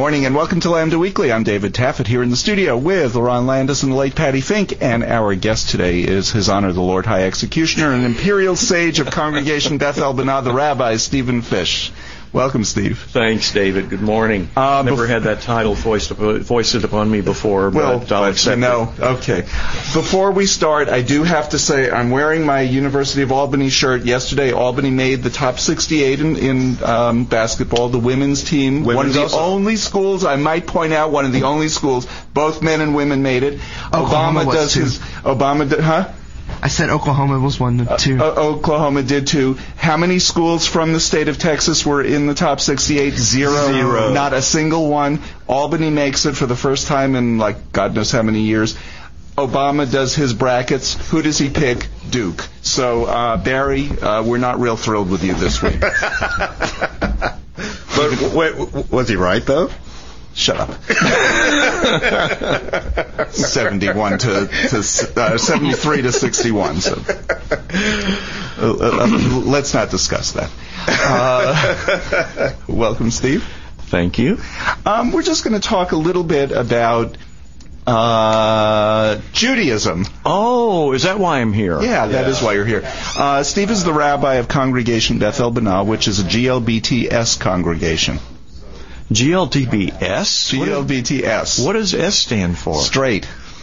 morning and welcome to Lambda Weekly. I'm David Taffet here in the studio with LaRon Landis and the late Patty Fink, and our guest today is His Honor the Lord High Executioner and Imperial Sage of Congregation Beth El Banah, the Rabbi, Stephen Fish. Welcome, Steve. Thanks, David. Good morning. Never had that title foisted upon me before, but I'll accept it. Okay. Before we start, I do have to say I'm wearing my University of Albany shirt. Yesterday, Albany made the top 68 in basketball. The women's team, one of the only schools, I might point out, one of the only schools, both men and women made it. I said Oklahoma was 1 2. Oklahoma did too. How many schools from the state of Texas were in the top 68? Zero. Not a single one. Albany makes it for the first time in, like, God knows how many years. Obama does his brackets. Who does he pick? Duke. So, Barry, we're not real thrilled with you this week. But wait, was he right, though? Shut up. 71 to 73 to 61. So, let's not discuss that. Welcome, Steve. Thank you. We're just going to talk a little bit about Judaism. Oh, is that why I'm here? Yeah, that is why you're here. Steve is the rabbi of Congregation Beth El Banah, which is a GLBTS congregation. GLBTS? GLBTS. What does S stand for? Straight.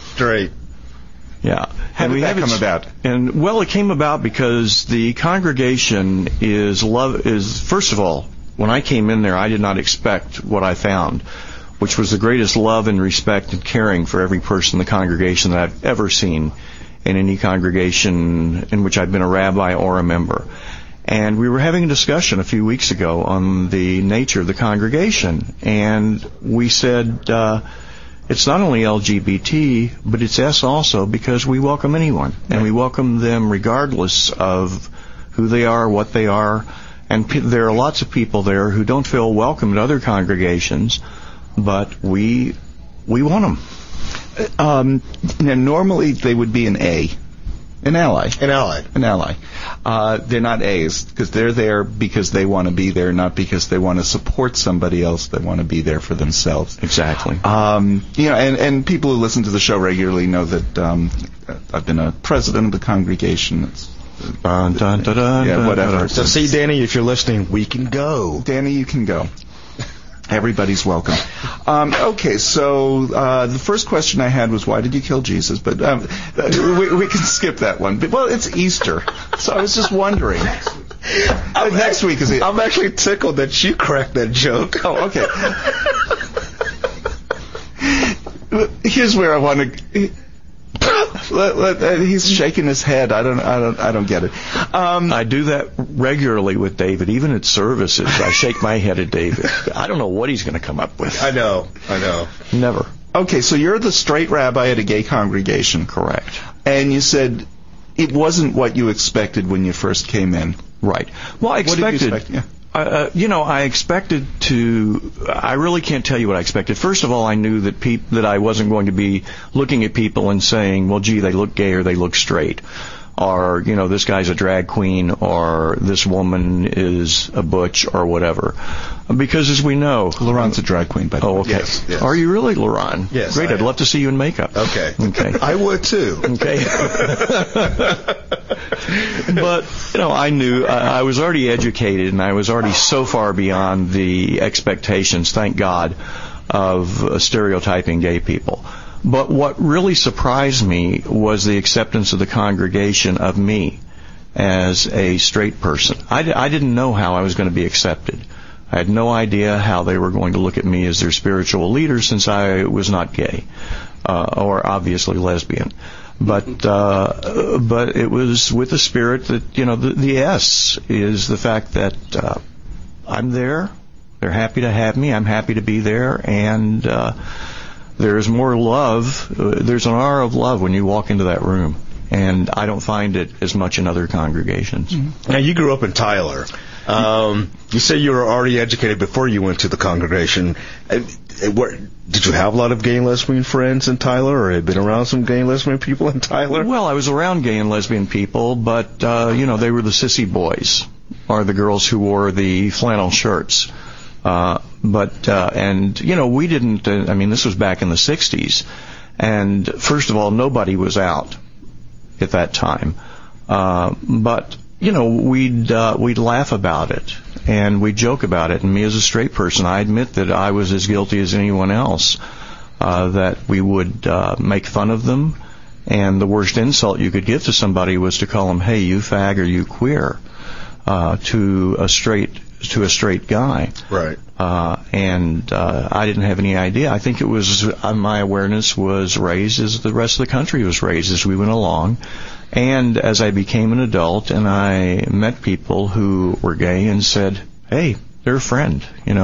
Yeah. How did that come about? And well, it came about because the congregation is first of all, when I came in there, I did not expect what I found, which was the greatest love and respect and caring for every person in the congregation that I've ever seen in any congregation in which I've been a rabbi or a member. And we were having a discussion a few weeks ago on the nature of the congregation, and we said it's not only LGBT, but it's S also, because we welcome anyone, and we welcome them regardless of who they are, what they are, and there are lots of people there who don't feel welcome in other congregations, but we want them. Normally they would be an A. An ally. They're not A's, because they're there because they want to be there, not because they want to support somebody else. They want to be there for themselves. Exactly. And people who listen to the show regularly know that I've been a president of the congregation. Whatever. So see, Danny, if you're listening, we can go. Danny, you can go. Everybody's welcome. Okay, so the first question I had was, why did you kill Jesus? But we can skip that one. But, well, it's Easter, so I was just wondering. Next week is it? I'm actually tickled that you cracked that joke. Oh, okay. Here's where I want to. He's shaking his head. I don't get it. I do that regularly with David, even at services. I shake my head at David. I don't know what he's going to come up with. I know. Never. Okay, so you're the straight rabbi at a gay congregation. Correct. And you said it wasn't what you expected when you first came in. Right. Well, I expected. What did you expect? Yeah. I expected to. I really can't tell you what I expected. First of all, I knew that I wasn't going to be looking at people and saying, "Well, gee, they look gay or they look straight," or this guy's a drag queen, or this woman is a butch, or whatever. Because as we know, LaRon's a drag queen, by the way. Oh, okay. Yes. Are you really, LaRon? Yes. Great. I'd love to see you in makeup. Okay. I would too. Okay. But, I knew I was already educated, and I was already so far beyond the expectations, thank God, of stereotyping gay people. But what really surprised me was the acceptance of the congregation of me as a straight person. I didn't know how I was going to be accepted. I had no idea how they were going to look at me as their spiritual leader, since I was not gay, or obviously lesbian. But it was with the spirit that, the S is the fact that I'm there. They're happy to have me. I'm happy to be there. And there's more love. There's an aura of love when you walk into that room. And I don't find it as much in other congregations. Mm-hmm. Now, you grew up in Tyler. You say you were already educated before you went to the congregation. Did you have a lot of gay and lesbian friends in Tyler, or had been around some gay and lesbian people in Tyler? Well, I was around gay and lesbian people, but, they were the sissy boys, or the girls who wore the flannel shirts. But But and we didn't. I mean, this was back in the '60s, and first of all, nobody was out at that time. But we'd laugh about it and we'd joke about it. And me as a straight person, I admit that I was as guilty as anyone else. That we would make fun of them, and the worst insult you could give to somebody was to call them, "Hey, you fag," or "You queer," to a straight guy. Right. And I didn't have any idea. I think it was my awareness was raised as the rest of the country was raised as we went along. And as I became an adult and I met people who were gay and said, "Hey, they're a friend.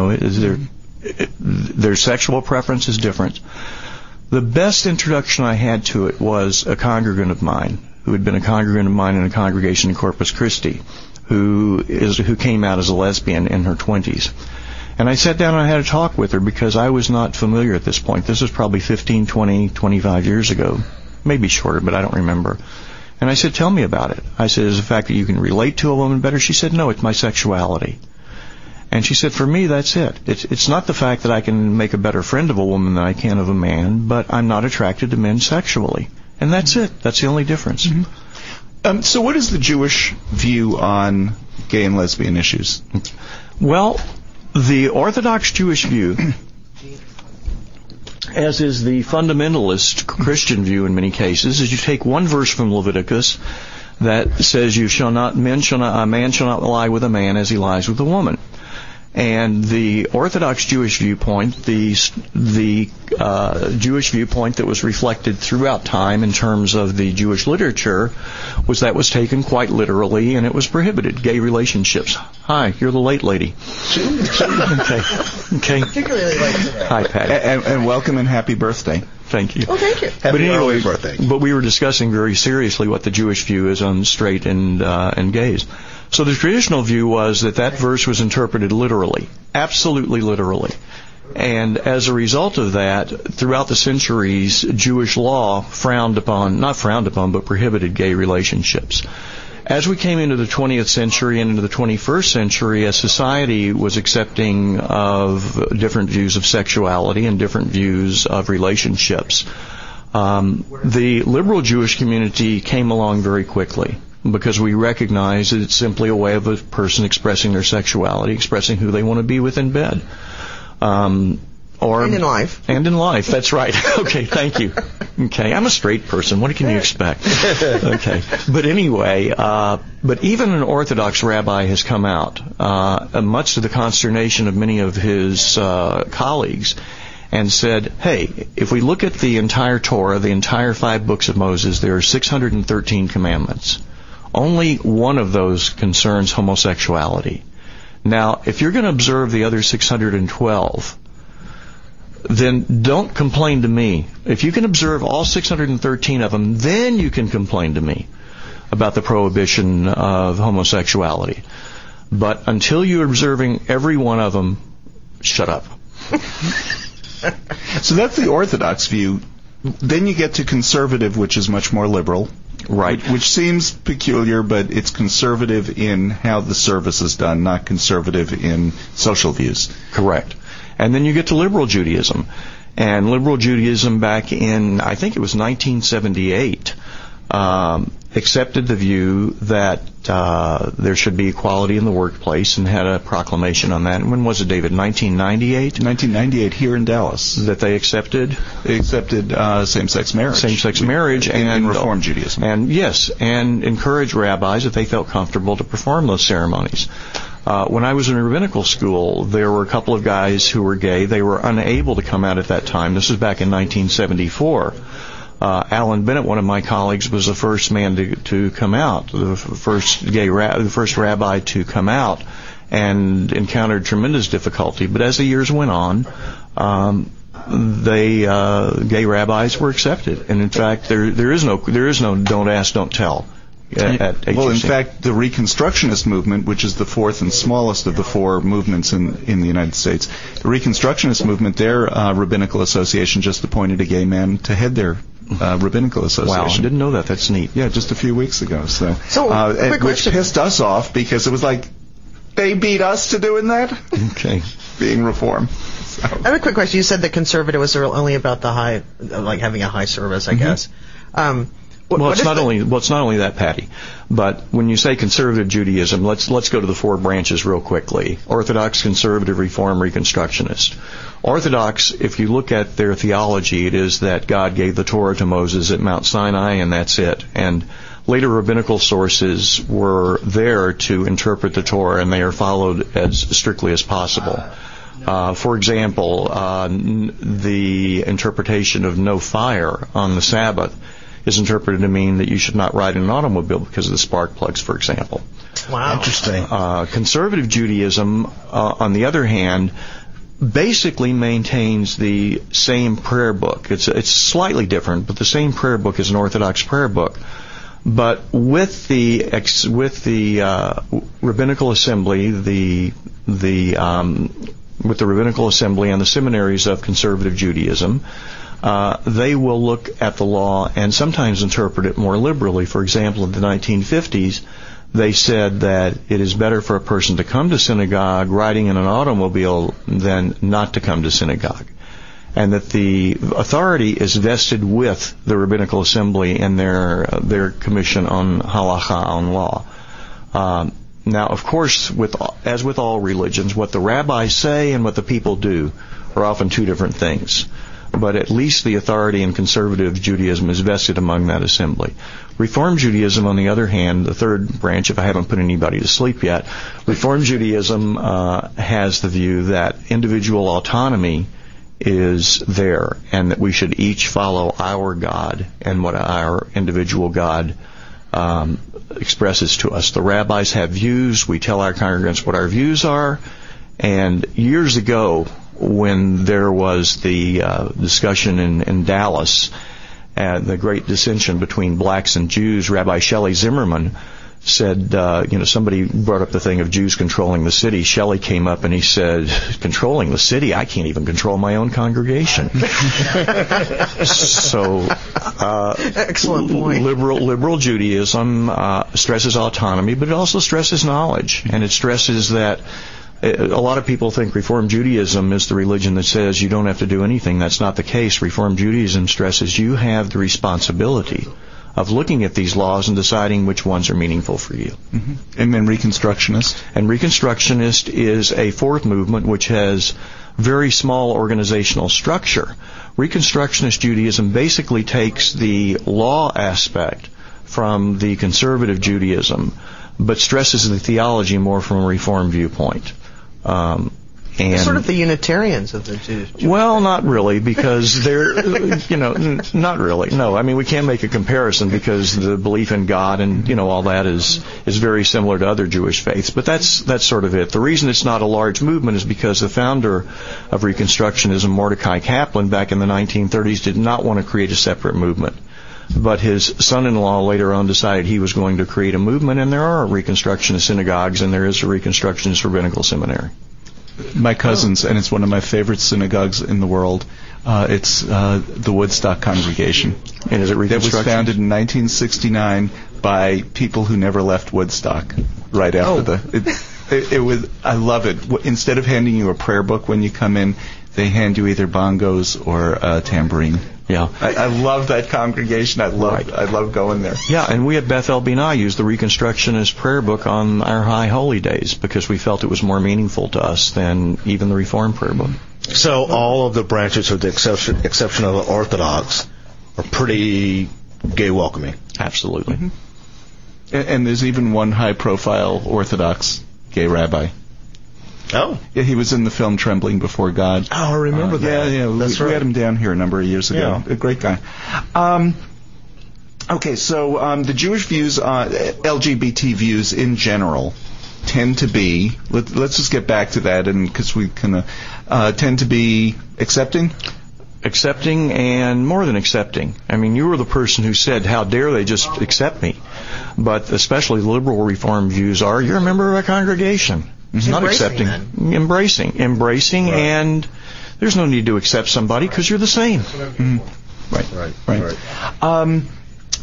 Their sexual preference is different." The best introduction I had to it was a congregant of mine who had been a congregant of mine in a congregation in Corpus Christi, who came out as a lesbian in her 20s. And I sat down and I had a talk with her because I was not familiar at this point. This was probably 15, 20, 25 years ago. Maybe shorter, but I don't remember. And I said, "Tell me about it." I said, "Is it the fact that you can relate to a woman better?" She said, "No, it's my sexuality." And she said, "For me, that's it. It's not the fact that I can make a better friend of a woman than I can of a man, but I'm not attracted to men sexually. And that's it. That's the only difference." Mm-hmm. So what is the Jewish view on gay and lesbian issues? Well, the Orthodox Jewish view, as is the fundamentalist Christian view in many cases, is you take one verse from Leviticus that says a man shall not lie with a man as he lies with a woman. And the Orthodox Jewish viewpoint, the Jewish viewpoint that was reflected throughout time in terms of the Jewish literature, was taken quite literally, and it was prohibited. Gay relationships. Hi, you're the late lady. Okay. Particularly late today. Hi, Patty. And welcome and happy birthday. Thank you. Oh, thank you. Happy early birthday. But we were discussing very seriously what the Jewish view is on straight and gays. So the traditional view was that verse was interpreted literally, absolutely literally. And as a result of that, throughout the centuries, Jewish law prohibited gay relationships. As we came into the 20th century and into the 21st century, as society was accepting of different views of sexuality and different views of relationships, the liberal Jewish community came along very quickly, because we recognize that it's simply a way of a person expressing their sexuality, expressing who they want to be with in bed. And in life. And in life, that's right. Okay, thank you. Okay, I'm a straight person. What can you expect? Okay. But anyway, but even an Orthodox rabbi has come out, much to the consternation of many of his colleagues, and said, "Hey, if we look at the entire Torah, the entire 5 books of Moses, there are 613 commandments. Only one of those concerns homosexuality. Now, if you're going to observe the other 612, then don't complain to me. If you can observe all 613 of them, then you can complain to me about the prohibition of homosexuality. But until you're observing every one of them, shut up." So that's the Orthodox view. Then you get to conservative, which is much more liberal. Right. Which seems peculiar, but it's conservative in how the service is done, not conservative in social views. Correct. And then you get to liberal Judaism. And liberal Judaism back in, I think it was 1978, accepted the view that there should be equality in the workplace and had a proclamation on that. And when was it, David? 1998? 1998 here in Dallas. That they accepted? They accepted same-sex marriage. Same-sex marriage. And Reform Judaism. And yes, and encouraged rabbis, if they felt comfortable, to perform those ceremonies. When I was in rabbinical school, there were a couple of guys who were gay. They were unable to come out at that time. This was back in 1974. Alan Bennett, one of my colleagues, was the first man to come out, the first rabbi to come out, and encountered tremendous difficulty. But as the years went on, gay rabbis were accepted, and in fact, there is no don't ask, don't tell. Well, in fact, the Reconstructionist movement, which is the fourth and smallest of the 4 movements in the United States, the Reconstructionist movement, their rabbinical association just appointed a gay man to head their rabbinical association. Wow, I didn't know that. That's neat. Yeah, just a few weeks ago. Quick which question. pissed us off because it was like, they beat us to doing that. Okay. Being Reform. I have a quick question. You said that conservative was only about the high, like having a high service, I guess. It's not only that, Patty, but when you say conservative Judaism, let's go to the four branches real quickly. Orthodox, conservative, Reform, Reconstructionist. Orthodox, if you look at their theology, it is that God gave the Torah to Moses at Mount Sinai, and that's it. And later rabbinical sources were there to interpret the Torah, and they are followed as strictly as possible. For example, the interpretation of no fire on the Sabbath is interpreted to mean that you should not ride in an automobile because of the spark plugs, for example. Wow. Interesting. Conservative Judaism, on the other hand, basically maintains the same prayer book. It's slightly different, but the same prayer book as an Orthodox prayer book. But with the rabbinical assembly, with the rabbinical assembly and the seminaries of conservative Judaism, they will look at the law and sometimes interpret it more liberally. For example, in the 1950s, they said that it is better for a person to come to synagogue riding in an automobile than not to come to synagogue. And that the authority is vested with the rabbinical assembly and their commission on halacha, on law. Now, of course, as with all religions, what the rabbis say and what the people do are often two different things. But at least the authority in conservative Judaism is vested among that assembly. Reform Judaism, on the other hand, the third branch, if I haven't put anybody to sleep yet, Reform Judaism has the view that individual autonomy is there, and that we should each follow our God and what our individual God expresses to us. The rabbis have views. We tell our congregants what our views are. And years ago, when there was the discussion in Dallas, the great dissension between blacks and Jews, Rabbi Shelley Zimmerman said, somebody brought up the thing of Jews controlling the city. Shelley came up and he said, controlling the city? I can't even control my own congregation. So, excellent point. Liberal Judaism stresses autonomy, but it also stresses knowledge, and it stresses that a lot of people think Reform Judaism is the religion that says you don't have to do anything. That's not the case. Reform Judaism stresses you have the responsibility of looking at these laws and deciding which ones are meaningful for you. Mm-hmm. And then Reconstructionist? And Reconstructionist is a fourth movement which has very small organizational structure. Reconstructionist Judaism basically takes the law aspect from the conservative Judaism, but stresses the theology more from a Reform viewpoint. And sort of the Unitarians of the Jews. Well, not really, because they're, not really. No, I mean, we can't make a comparison because the belief in God and, all that is very similar to other Jewish faiths. But that's sort of it. The reason it's not a large movement is because the founder of Reconstructionism, Mordecai Kaplan, back in the 1930s, did not want to create a separate movement. But his son-in-law later on decided he was going to create a movement, and there are Reconstructionist synagogues, and there is a Reconstructionist rabbinical seminary. My cousin's, and it's one of my favorite synagogues in the world. It's the Woodstock Congregation. And is it Reconstruction? It was founded in 1969 by people who never left Woodstock. Right after it was. I love it. Instead of handing you a prayer book when you come in, they hand you either bongos or a tambourine. Yeah, I love that congregation. I love going there. Yeah, and we at Beth El Binah used the Reconstructionist prayer book on our high holy days because we felt it was more meaningful to us than even the Reformed prayer book. So all of the branches, with the exception of the Orthodox, are pretty gay welcoming. Absolutely. Mm-hmm. And there's even one high-profile Orthodox gay rabbi. Oh. Yeah, he was in the film Trembling Before God. Oh, I remember that. Yeah, That's right. We had him down here a number of years ago. Yeah. A great guy. Okay, so the Jewish views, LGBT views in general, tend to be, let's just get back to that, and because we kind of tend to be accepting? Accepting and more than accepting. I mean, you were the person who said, how dare they just accept me? But especially liberal Reform views are, you're a member of a congregation. It's not accepting. Embracing, right. And there's no need to accept somebody because you're the same. Mm-hmm. Right.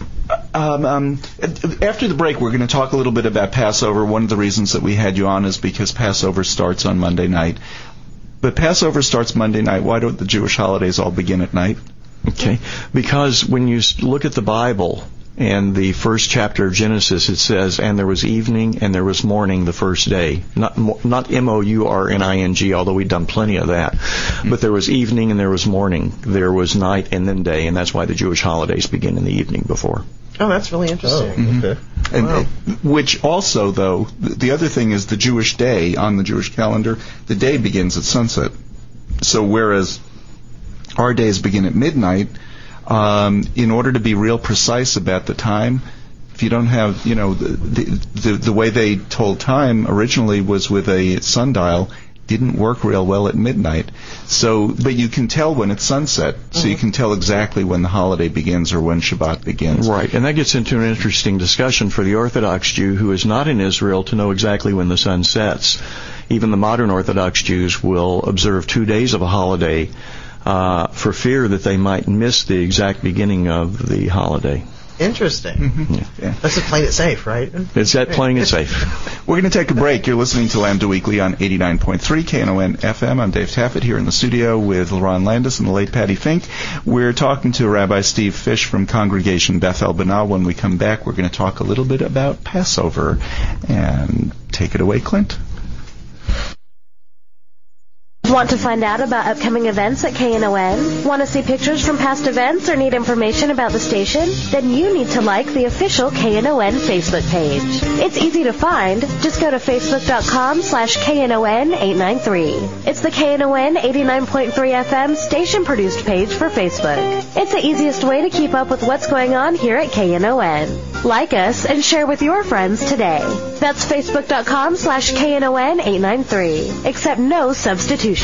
After the break, we're going to talk a little bit about Passover. One of the reasons that we had you on is because Passover starts on Monday night. But Passover starts Monday night. Why don't the Jewish holidays all begin at night? Okay, because when you look at the Bible and the first chapter of Genesis, it says, "And there was evening and there was morning the first day." Not morning, although we've done plenty of that. But there was evening and there was morning. There was night and then day, and that's why the Jewish holidays begin in the evening before. Oh, that's really interesting. Okay. And, which also, though, the other thing is the Jewish day on the Jewish calendar, the day begins at sunset. So whereas our days begin at midnight, in order to be real precise about the time, if you don't have, the way they told time originally was with a sundial, didn't work real well at midnight. So, but you can tell when it's sunset, so you can tell exactly when the holiday begins or when Shabbat begins. Right, and that gets into an interesting discussion for the Orthodox Jew who is not in Israel to know exactly when the sun sets. Even the modern Orthodox Jews will observe 2 days of a holiday for fear that they might miss the exact beginning of the holiday. Interesting. Yeah. That's just playing it safe, right? It's that playing it safe. We're going to take a break. You're listening to Lambda Weekly on 89.3 KNON FM. I'm Dave Taffet here in the studio with Ron Landis and the late Patty Fink. We're talking to Rabbi Steve Fish from Congregation Beth El Banah. When we come back, we're going to talk a little bit about Passover. And take it away, Clint. Want to find out about upcoming events at KNON? Want to see pictures from past events or need information about the station? Then you need to like the official KNON Facebook page. It's easy to find. Just go to facebook.com/KNON893. It's the KNON 89.3 FM station-produced page for Facebook. It's the easiest way to keep up with what's going on here at KNON. Like us and share with your friends today. That's facebook.com/KNON893. Accept no substitutions.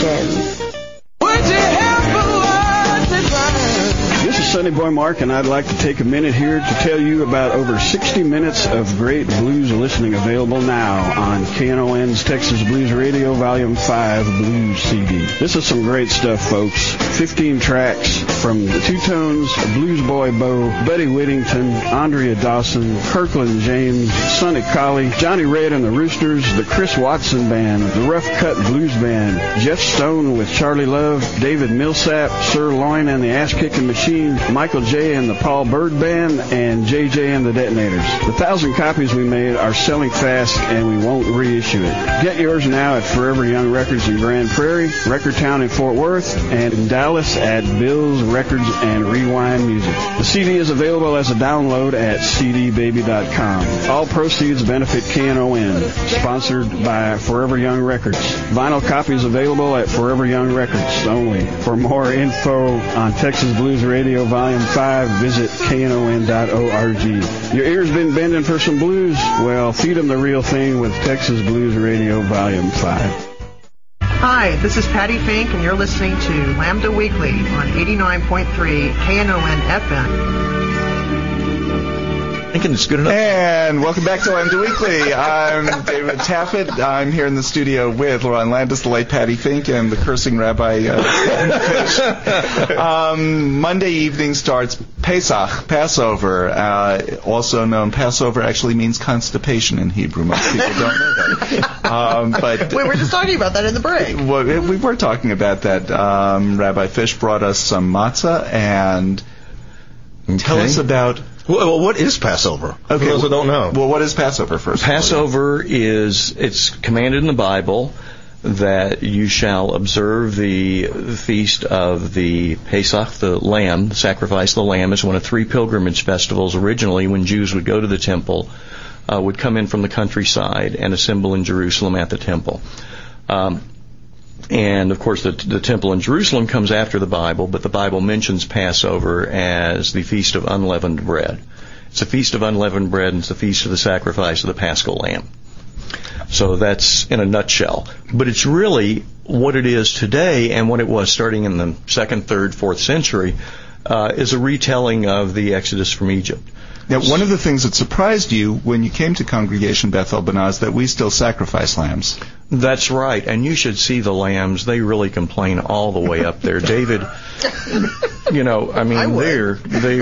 This is Sonny Boy Mark, and I'd like to take a minute here to tell you about over 60 minutes of great blues listening available now on KNON's Texas Blues Radio Volume 5 Blues CD. This is some great stuff, folks. 15 tracks from the Two-Tones, Blues Boy Bo, Buddy Whittington, Andrea Dawson, Kirkland James, Sonny Colley, Johnny Red and the Roosters, the Chris Watson Band, the Rough Cut Blues Band, Jeff Stone with Charlie Love, David Millsap, Sir Loin and the Ass Kicking Machine, Michael J. and the Paul Bird Band, and JJ and the Detonators. The 1,000 copies we made are selling fast, and we won't reissue it. Get yours now at Forever Young Records in Grand Prairie, Recordtown in Fort Worth, and in Dallas at Bill's Records and Rewind Music. The CD is available as a download at cdbaby.com. All proceeds benefit KNON, sponsored by Forever Young Records. Vinyl copies available at Forever Young Records only. For more info on Texas Blues Radio Volume 5, visit KNON.org. Your ears been bending for some blues? Well, feed them the real thing with Texas Blues Radio Volume 5. Hi, this is Patty Fink, and you're listening to Lambda Weekly on 89.3 KNON FM. Thinking it's good enough. And welcome back to Lambda Weekly. I'm David Taffet. I'm here in the studio with Ron Landis, the late Patty Fink, and the cursing Rabbi Fish. Monday evening starts Pesach, Passover. Also known, Passover actually means constipation in Hebrew. Most people don't know that. But we were just talking about that in the break. Well, we were talking about that. Rabbi Fish brought us some matzah, and tell us about... Well, what is Passover? Okay, for those who don't know. Well, what is Passover first? Passover it's commanded in the Bible that you shall observe the feast of the Pesach, the lamb. The sacrifice of the lamb is one of 3 pilgrimage festivals originally when Jews would go to the temple, would come in from the countryside and assemble in Jerusalem at the temple. And, of course, the temple in Jerusalem comes after the Bible, but the Bible mentions Passover as the Feast of Unleavened Bread. It's a Feast of Unleavened Bread, and it's the Feast of the Sacrifice of the Paschal Lamb. So that's in a nutshell. But it's really what it is today and what it was starting in the 2nd, 3rd, 4th century. is a retelling of the Exodus from Egypt. Now, one of the things that surprised you when you came to Congregation Beth El Banah is that we still sacrifice lambs. That's right, and you should see the lambs. They really complain all the way up there, David. I mean, they're,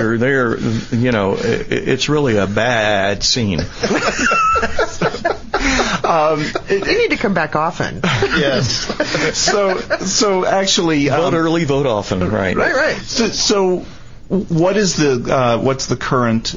it's really a bad scene. You need to come back often. Yes. So actually, vote early, vote often. Right. Right. So what's the current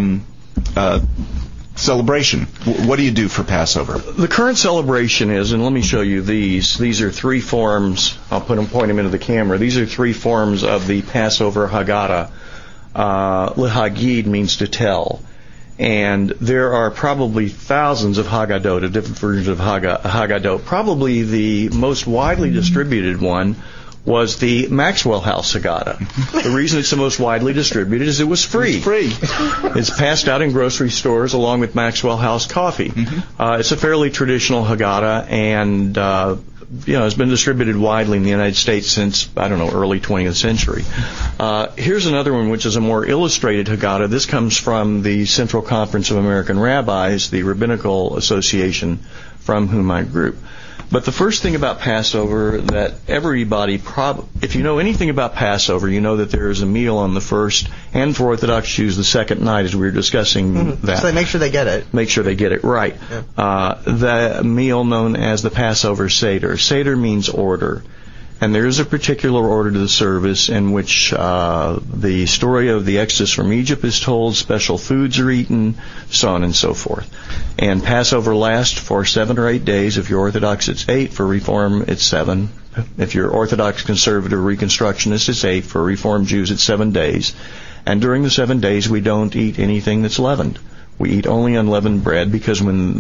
celebration? What do you do for Passover? The current celebration is, and let me show you these. These are three forms. I'll point them into the camera. These are three forms of the Passover Haggadah. Lehagid means to tell. And there are probably thousands of Haggadot, different versions of Haggadot. Probably the most widely distributed one was the Maxwell House Haggadah. The reason it's the most widely distributed is it was free. It's free. It's passed out in grocery stores along with Maxwell House coffee. It's a fairly traditional Haggadah, and it's been distributed widely in the United States since, early 20th century. Here's another one, which is a more illustrated Haggadah. This comes from the Central Conference of American Rabbis, the Rabbinical Association from whom I grew. But the first thing about Passover that everybody if you know anything about Passover, you know that there is a meal on the first, and for Orthodox Jews, the second night, as we were discussing that. So they make sure they get it. Make sure they get it right. Yeah. The meal known as the Passover Seder. Seder means order. And there is a particular order to the service in which the story of the Exodus from Egypt is told, special foods are eaten, so on and so forth. And Passover lasts for 7 or 8 days. If you're Orthodox, it's 8. For Reform, it's 7. If you're Orthodox, Conservative, Reconstructionist, it's 8. For Reform Jews, it's 7 days. And during the 7 days, we don't eat anything that's leavened. We eat only unleavened bread, because when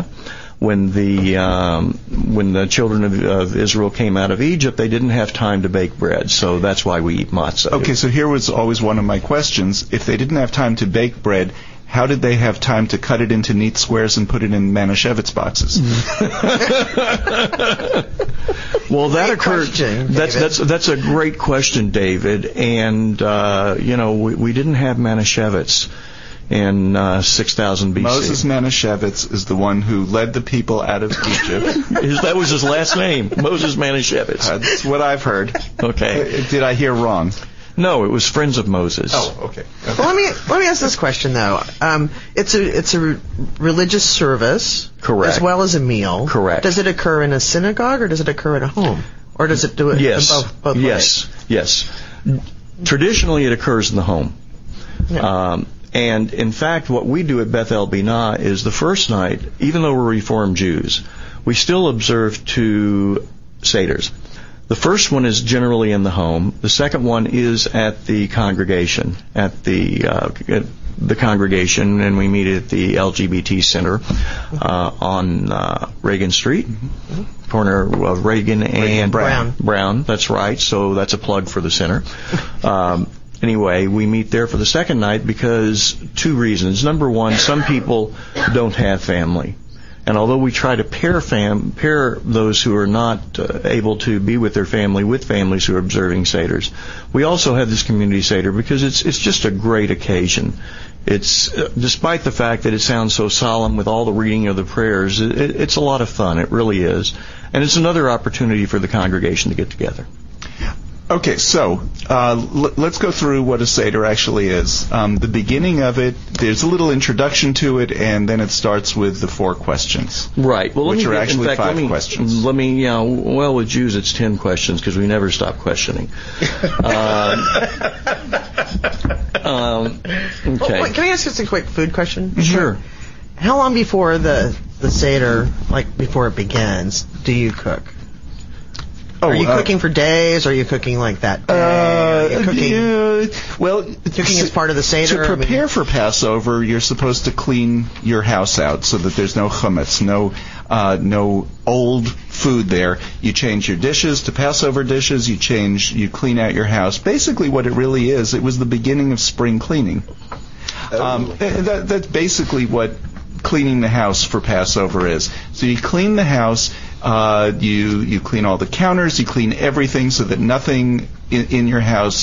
the children of Israel came out of Egypt, they didn't have time to bake bread, so that's why we eat matzah. Okay, so here was always one of my questions. If they didn't have time to bake bread, how did they have time to cut it into neat squares and put it in Manischewitz boxes? Well, that occurred. That's a great question, David. And we didn't have Manischewitz in 6000 BC. Moses Manischewitz is the one who led the people out of Egypt. That was his last name, Moses Manischewitz. That's what I've heard. Okay. Did I hear wrong? No, it was Friends of Moses. Oh, okay. Well, let me ask this question though. It's a religious service, correct, as well as a meal. Correct. Does it occur in a synagogue or does it occur at a home, or does it do it in both ways? Yes. Traditionally, it occurs in the home. Yeah. And in fact, what we do at Beth El Banah is the first night, even though we're Reformed Jews, we still observe 2 Seders. The first one is generally in the home. The second one is at the congregation, at the congregation, and we meet at the LGBT Center on Reagan Street, corner of Reagan and Brown. That's right. So that's a plug for the center. Anyway, we meet there for the second night because 2 reasons. Number one, some people don't have family. And although we try to pair those who are not able to be with their family with families who are observing Seders, we also have this community Seder because it's just a great occasion. It's despite the fact that it sounds so solemn with all the reading of the prayers, it's a lot of fun. It really is. And it's another opportunity for the congregation to get together. Okay, so let's go through what a Seder actually is. The beginning of it, there's a little introduction to it, and then it starts with the 4 questions. Right. Well, which are actually 5 questions. With Jews, it's 10 questions because we never stop questioning. Okay. Well, can I ask just a quick food question? Sure. How long before the Seder, like before it begins, do you cook? Are you cooking for days? Or are you cooking like that day? Cooking as part of the Seder? To prepare for Passover, you're supposed to clean your house out so that there's no chametz, no old food there. You change your dishes to Passover dishes. You clean out your house. Basically, what it really is, it was the beginning of spring cleaning. That's basically what cleaning the house for Passover is. So you clean the house. You clean all the counters. You clean everything so that nothing in your house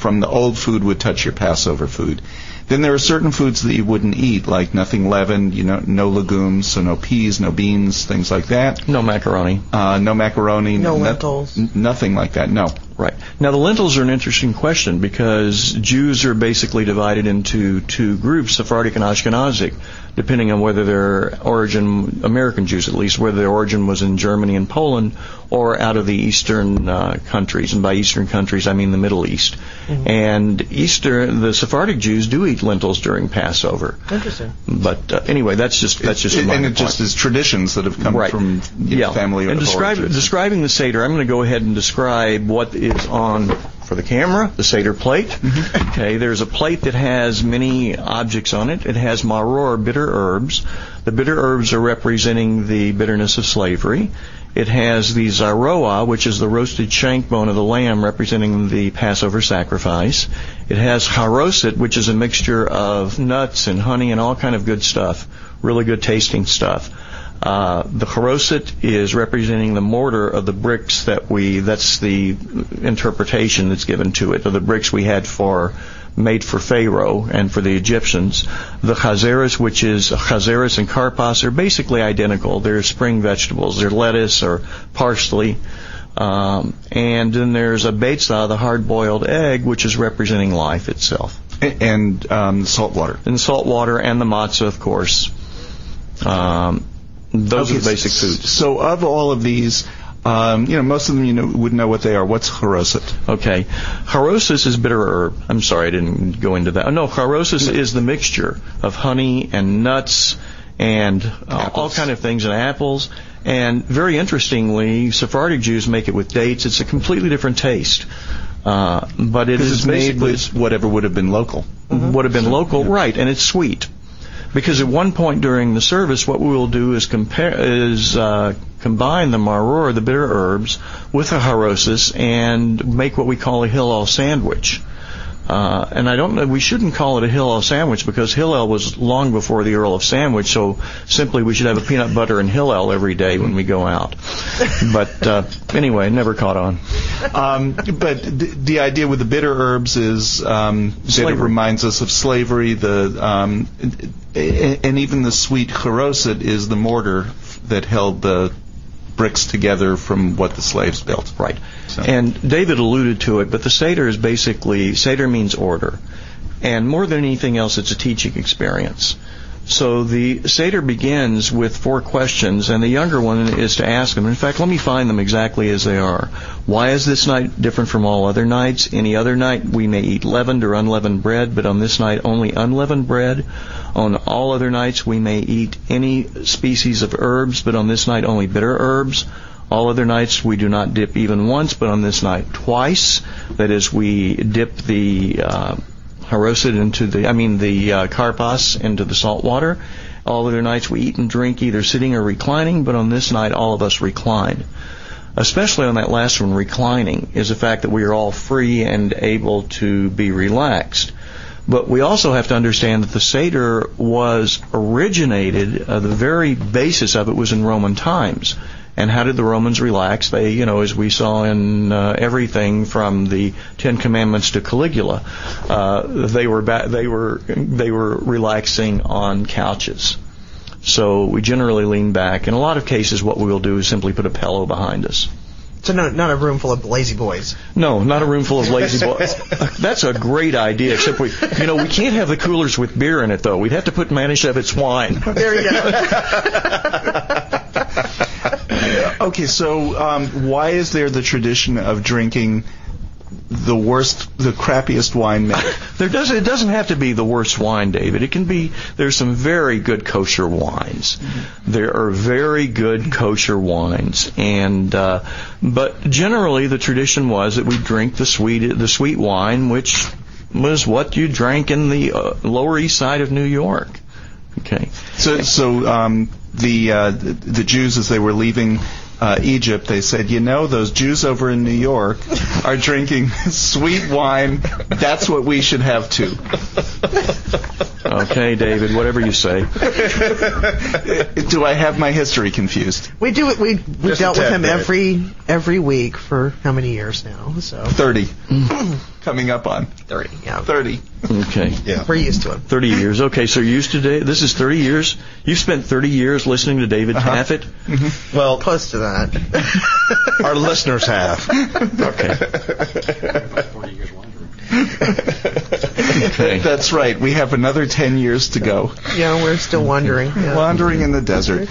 from the old food would touch your Passover food. Then there are certain foods that you wouldn't eat, like nothing leavened, no legumes, so no peas, no beans, things like that. No macaroni. No macaroni. No lentils. Nothing like that, no. Right. Now, the lentils are an interesting question because Jews are basically divided into two groups, Sephardic and Ashkenazic, depending on whether their origin, American Jews at least, whether their origin was in Germany and Poland or out of the Eastern countries. And by Eastern countries, I mean the Middle East. Mm-hmm. And the Sephardic Jews do eat lentils during Passover. Interesting. But anyway, that's just a minor point. Just is traditions that have come from family and describing the Seder, I'm going to go ahead and describe what is on, for the camera, the Seder plate. Mm-hmm. Okay, there's a plate that has many objects on it. It has maror, bitter herbs. The bitter herbs are representing the bitterness of slavery. It has the zaroa, which is the roasted shank bone of the lamb, representing the Passover sacrifice. It has haroset, which is a mixture of nuts and honey and all kind of good stuff, really good tasting stuff. The haroset is representing the mortar of the bricks that's the interpretation that's given to it, of the bricks we had made for Pharaoh and for the Egyptians. The chazeres, which is chazeres and karpas, are basically identical. They're spring vegetables. They're lettuce or parsley. And then there's a beitzah, the hard-boiled egg, which is representing life itself. And salt water. And salt water and the matzah, of course. Those are the basic foods. So of all of these, most of them would know what they are. What's haroset? Okay. Haroset is bitter herb. I'm sorry, I didn't go into that. No, haroset is the mixture of honey and nuts and all kind of things, and apples. And very interestingly, Sephardic Jews make it with dates. It's a completely different taste. But it is made with whatever would have been local. Mm-hmm. Would have been local, right, and it's sweet. Because at one point during the service, what we will do is combine the maror, the bitter herbs, with the harosis and make what we call a Hillel sandwich. And I don't know, we shouldn't call it a Hillel sandwich because Hillel was long before the Earl of Sandwich, so simply we should have a peanut butter and Hillel every day when we go out. But anyway, never caught on. But the idea with the bitter herbs is that it reminds us of slavery, and even the sweet haroset is the mortar that held the bricks together from what the slaves built. Right. So. And David alluded to it, but the Seder is basically, Seder means order. And more than anything else, it's a teaching experience. So the Seder begins with 4 questions, and the younger one is to ask them. In fact, let me find them exactly as they are. Why is this night different from all other nights? Any other night we may eat leavened or unleavened bread, but on this night only unleavened bread. On all other nights we may eat any species of herbs, but on this night only bitter herbs. All other nights we do not dip even once, but on this night twice. That is, we dip the haroset into the karpas into the salt water. All other nights we eat and drink either sitting or reclining, but on this night all of us recline. Especially on that last one, reclining, is the fact that we are all free and able to be relaxed. But we also have to understand that the Seder was originated, the very basis of it was in Roman times. And how did the Romans relax? They, as we saw in everything from the Ten Commandments to Caligula, they were relaxing on couches. So we generally lean back. In a lot of cases, what we will do is simply put a pillow behind us. So not a room full of lazy boys. No, not a room full of lazy boys. That's a great idea, except we can't have the coolers with beer in it, though. We'd have to put Manischewitz wine. There you go. Okay, so why is there the tradition of drinking the crappiest wine made? It doesn't have to be the worst wine, David. It can be, there's some very good kosher wines. Mm-hmm. There are very good kosher wines, and but generally the tradition was that we drink the sweet wine, which was what you drank in the Lower East Side of New York. Okay. So the Jews, as they were leaving Egypt, they said, those Jews over in New York are drinking sweet wine. That's what we should have too. Okay, David, whatever you say. Do I have my history confused? We do it. We dealt with him every week for how many years now? So 30. coming up on 30. Yeah. 30. Okay. Yeah. We're used to it. 30 years. Okay, so you're used to this is 30 years. You've spent 30 years listening to David Taffet. Mm-hmm. Well, Close to that. our listeners have. Okay. Okay. That's right. We have another 10 years to go. Yeah, we're still wandering. Yeah. Wandering in the desert.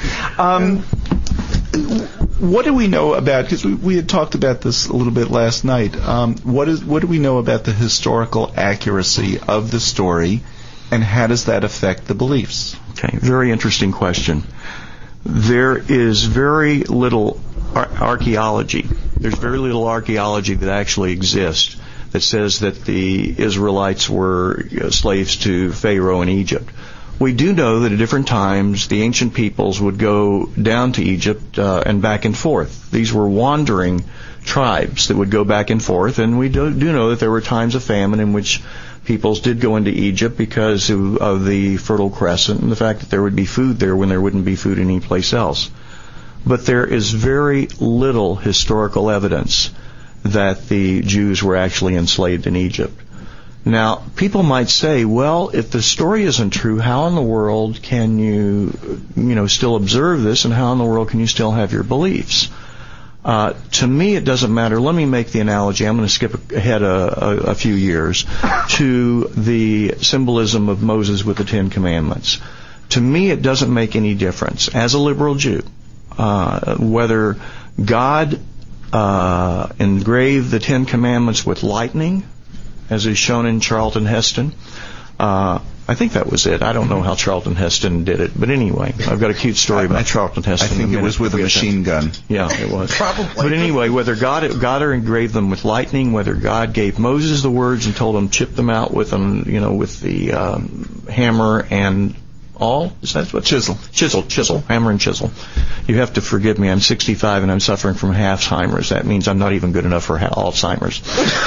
What do we know about, because we had talked about this a little bit last night, what do we know about the historical accuracy of the story, and how does that affect the beliefs? Okay, very interesting question. There is very little archaeology. There's very little archaeology that actually exists that says that the Israelites were slaves to Pharaoh in Egypt. We do know that at different times the ancient peoples would go down to Egypt and back and forth. These were wandering tribes that would go back and forth, and we do know that there were times of famine in which peoples did go into Egypt because of the Fertile Crescent and the fact that there would be food there when there wouldn't be food anyplace else. But there is very little historical evidence that the Jews were actually enslaved in Egypt. Now, people might say, well, if the story isn't true, how in the world can you still observe this, and how in the world can you still have your beliefs? To me, it doesn't matter. Let me make the analogy. I'm going to skip ahead a few years to the symbolism of Moses with the Ten Commandments. To me, it doesn't make any difference. As a liberal Jew, whether God engraved the Ten Commandments with lightning, as is shown in Charlton Heston. I think that was it. I don't know how Charlton Heston did it, but anyway, I've got a cute story about Charlton Heston. I think it was with a machine gun. Yeah, it was. Probably. But anyway, whether God engraved them with lightning, whether God gave Moses the words and told him chip them out with the hammer and all? Is that what? Chisel, hammer and chisel. You have to forgive me. I'm 65 and I'm suffering from Alzheimer's. That means I'm not even good enough for Alzheimer's.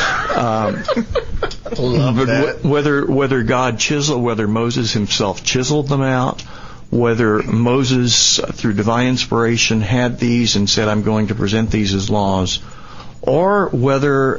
But whether God whether Moses himself chiseled them out, whether Moses, through divine inspiration, had these and said, I'm going to present these as laws, or whether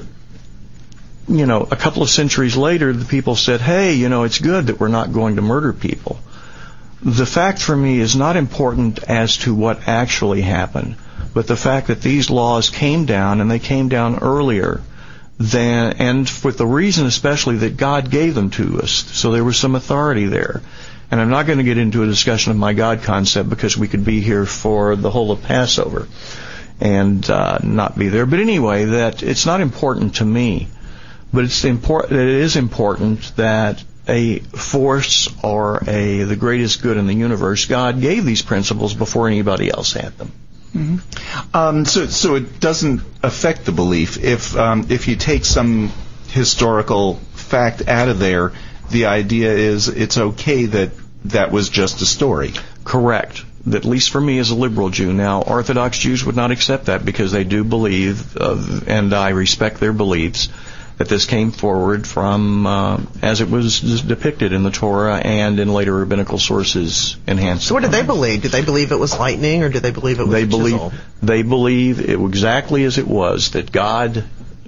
a couple of centuries later the people said, hey, it's good that we're not going to murder people. The fact for me is not important as to what actually happened, but the fact that these laws came down, and they came down earlier and with the reason especially that God gave them to us. So there was some authority there. And I'm not going to get into a discussion of my God concept because we could be here for the whole of Passover and not be there. But anyway, that it's not important to me, but it is important that a force or the greatest good in the universe, God gave these principles before anybody else had them. Mm-hmm. So it doesn't affect the belief if you take some historical fact out of there. The idea is it's okay that was just a story. Correct. At least for me as a liberal Jew. Now, Orthodox Jews would not accept that because they do believe, and I respect their beliefs, that this came forward from as it was depicted in the Torah and in later rabbinical sources enhanced. So what did they believe? Did they believe it was lightning, or did they believe it was a chisel? They believe it exactly as it was, that God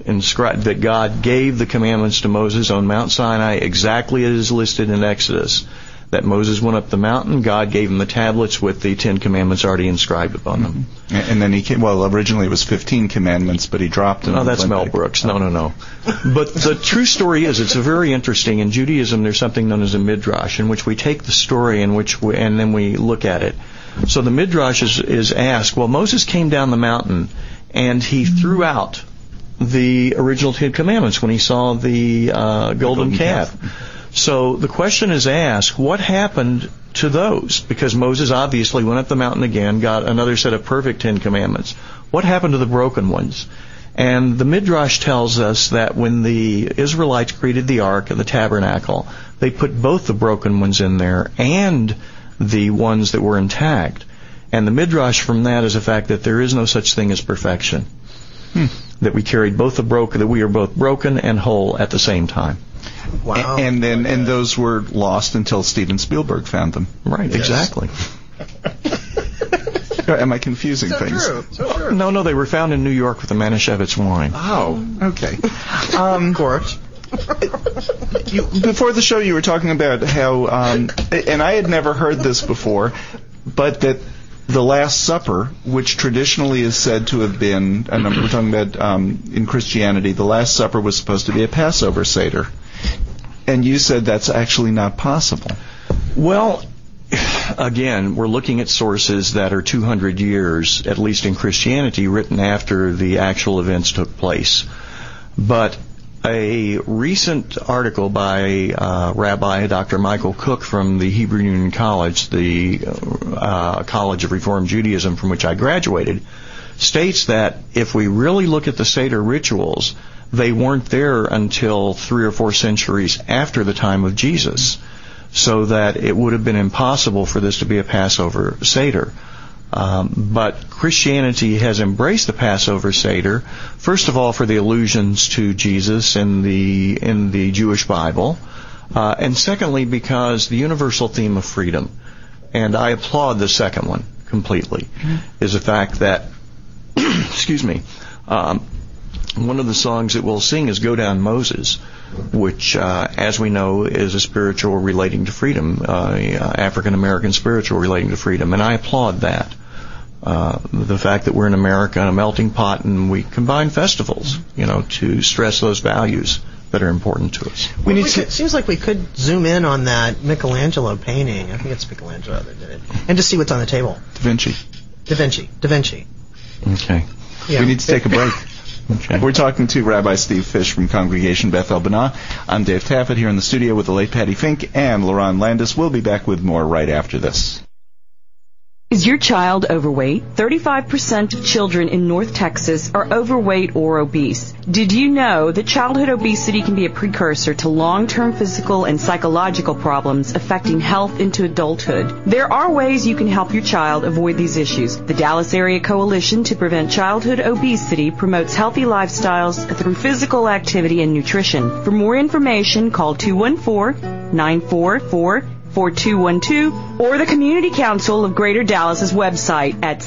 gave the commandments to Moses on Mount Sinai exactly as is listed in Exodus. That Moses went up the mountain, God gave him the tablets with the 10 Commandments already inscribed upon them. And then originally it was 15 commandments, but he dropped them. Oh, that's Mel Brooks. No. But the true story is, it's a very interesting, in Judaism there's something known as a midrash, in which we take the story and then we look at it. So the midrash is asked, well, Moses came down the mountain and he threw out the original 10 Commandments when he saw the golden calf. So the question is asked, what happened to those? Because Moses obviously went up the mountain again, got another set of perfect 10 Commandments. What happened to the broken ones? And the Midrash tells us that when the Israelites created the Ark and the Tabernacle, they put both the broken ones in there and the ones that were intact. And the Midrash from that is the fact that there is no such thing as perfection. That we carried both that we are both broken and whole at the same time. Wow. And those were lost until Steven Spielberg found them. Right, yes. Exactly. Am I confusing things? So true. No, they were found in New York with the Manischewitz wine. Oh, okay. Of course. Before the show, you were talking about how, and I had never heard this before, but that the Last Supper, which traditionally is said to have been, and we're talking about in Christianity, the Last Supper was supposed to be a Passover Seder. And you said that's actually not possible. Well, again, we're looking at sources that are 200 years, at least in Christianity, written after the actual events took place. But a recent article by Rabbi Dr. Michael Cook from the Hebrew Union College, the College of Reform Judaism from which I graduated, states that if we really look at the Seder rituals, they weren't there until 3 or 4 centuries after the time of Jesus, so that it would have been impossible for this to be a Passover Seder. But Christianity has embraced the Passover Seder, first of all for the allusions to Jesus in the Jewish Bible, and secondly because the universal theme of freedom, and I applaud the second one completely, is the fact that, excuse me, one of the songs that we'll sing is Go Down Moses, which, as we know, is a spiritual relating to freedom, African-American spiritual relating to freedom, and I applaud that. The fact that we're in America, a melting pot, and we combine festivals, to stress those values that are important to us. It seems like we could zoom in on that Michelangelo painting. I think it's Michelangelo that did it. And just see what's on the table. Da Vinci. Okay. Yeah. We need to take a break. Okay. We're talking to Rabbi Steve Fish from Congregation Beth El Banah. I'm Dave Taffet here in the studio with the late Patty Fink and Laron Landis. We'll be back with more right after this. Is your child overweight? 35% of children in North Texas are overweight or obese. Did you know that childhood obesity can be a precursor to long-term physical and psychological problems affecting health into adulthood? There are ways you can help your child avoid these issues. The Dallas Area Coalition to Prevent Childhood Obesity promotes healthy lifestyles through physical activity and nutrition. For more information, call 214-944-4212 or the Community Council of Greater Dallas's website at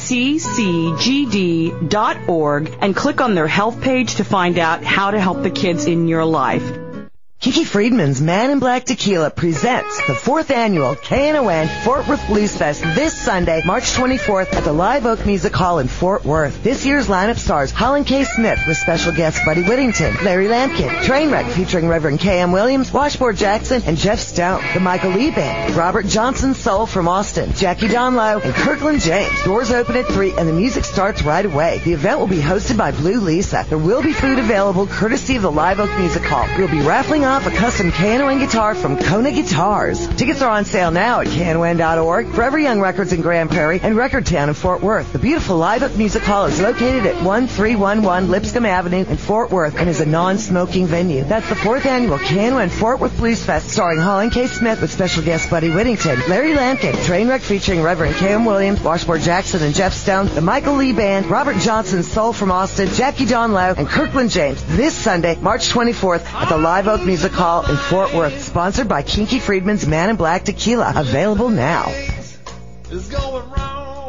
ccgd.org and click on their health page to find out how to help the kids in your life. Kiki Friedman's Man in Black Tequila presents the 4th annual KNON Fort Worth Blues Fest this Sunday, March 24th at the Live Oak Music Hall in Fort Worth. This year's lineup stars Holland K. Smith with special guests Buddy Whittington, Larry Lampkin, Trainwreck featuring Reverend K.M. Williams, Washboard Jackson, and Jeff Stone, the Michael Lee Band, Robert Johnson Soul from Austin, Jackie Donlow, and Kirkland James. Doors open at 3 and the music starts right away. The event will be hosted by Blue Lisa. There will be food available courtesy of the Live Oak Music Hall. We'll be raffling off a custom KNON guitar from Kona Guitars. Tickets are on sale now at KNON.org, Forever Young Records in Grand Prairie, and Recordtown in Fort Worth. The beautiful Live Oak Music Hall is located at 1311 Lipscomb Avenue in Fort Worth and is a non-smoking venue. That's the 4th annual KNON Fort Worth Blues Fest starring Holland K. Smith with special guest Buddy Whittington, Larry Lampkin, Trainwreck featuring Reverend K.M. Williams, Washboard Jackson and Jeff Stone, the Michael Lee Band, Robert Johnson Soul from Austin, Jackie Donlow, and Kirkland James this Sunday, March 24th at the Live Oak Music Hall in Fort Worth, sponsored by Kinky Friedman's Man in Black Tequila, available now. It's going wrong.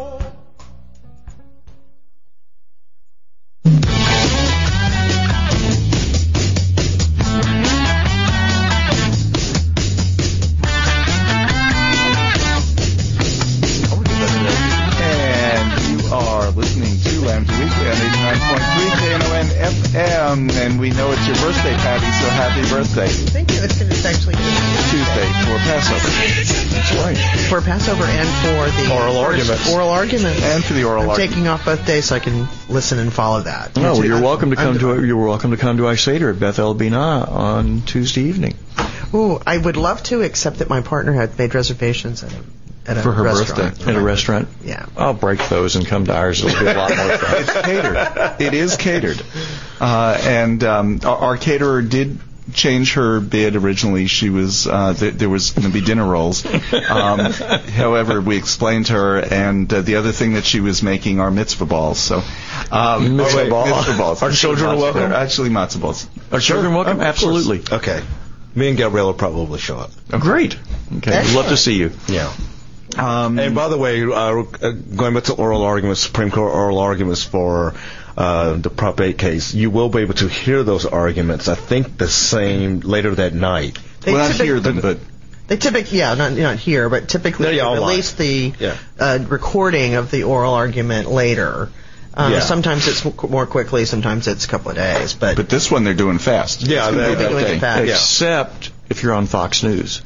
And we know it's your birthday, Patty, so happy birthday. Thank you. It's actually Tuesday for Passover. That's right. For Passover and for the oral arguments. And for the oral argument. Taking off both days so I can listen and follow that. No, well, you're welcome to come to our Seder at Beth El Banah on Tuesday evening. Ooh, I would love to, except that my partner had made reservations at a for her restaurant. birthday. At a restaurant? Yeah. I'll break those and come to ours. It'll be a lot more fun. It's catered. It is catered. And our caterer did change her bid. Originally, she was there was going to be dinner rolls. However, we explained to her, and the other thing that she was making are mitzvah balls. So mitzvah balls. Our children are welcome. Actually, matzah balls. Our children welcome. Absolutely. Okay. Me and Gabrielle will probably show up. Oh, great. Okay. We'd love to see you. Yeah. And by the way, going back to oral arguments, Supreme Court oral arguments for the Prop 8 case, you will be able to hear those arguments, I think, the same later that night. Well, not hear them, but... They typically, not here, but typically they release the recording of the oral argument later. Sometimes it's more quickly, sometimes it's a couple of days. But this one they're doing fast. Yeah, they're doing it fast. Except if you're on Fox News.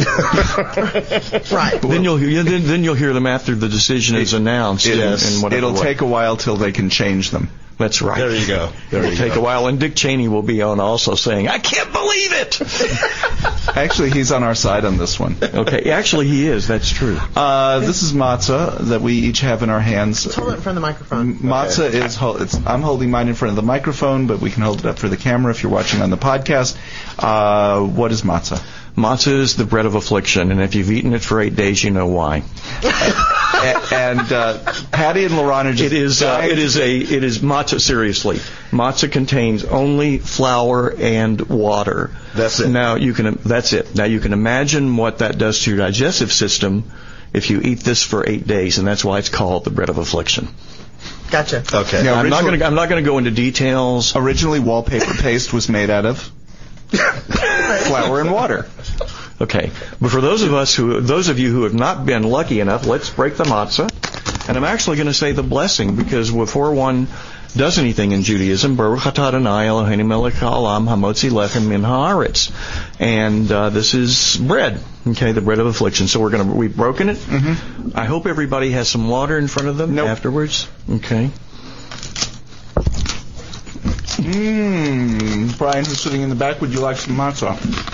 Right. Then you'll hear them after the decision is announced. It'll take a while till they can change them. That's right. There you go. It'll take a while, and Dick Cheney will be on also saying, "I can't believe it." Actually, he's on our side on this one. Okay, actually he is. That's true. This is matzah that we each have in our hands. Let's hold it in front of the microphone. Matzah is. I'm holding mine in front of the microphone, but we can hold it up for the camera if you're watching on the podcast. What is matzah? Matzah is the bread of affliction, and if you've eaten it for 8 days, you know why. and Patty and LaRon are just... It is matzah, seriously. Matzah contains only flour and water. That's it. That's it. Now you can imagine what that does to your digestive system if you eat this for 8 days, and that's why it's called the bread of affliction. Gotcha. Okay. Now, I'm not going to go into details. Originally, wallpaper paste was made out of flour and water. Okay, but for those of you who have not been lucky enough, let's break the matzah. And I'm actually going to say the blessing, because before one does anything in Judaism, Baruch atah Adonai Eloheinu melech haolam hamotzi lechem min haaretz, and this is bread. Okay, the bread of affliction. So we've broken it. Mm-hmm. I hope everybody has some water in front of them afterwards. Okay. Brian, who's sitting in the back, would you like some matzah?